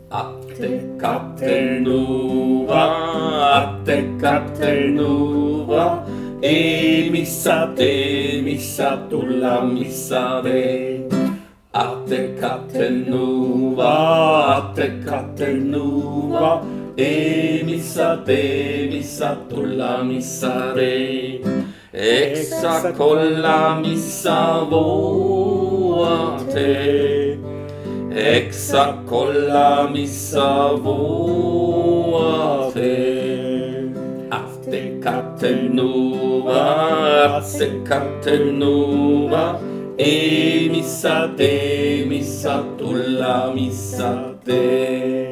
Atte Caternuva, e missa te, missa tu la missa de. Atte Caternuva, e missa te, missa tu la missa de. Exa con la missa voate, exa con la missa voate. Atte Caternuva, e missa te, missa tu la missa te.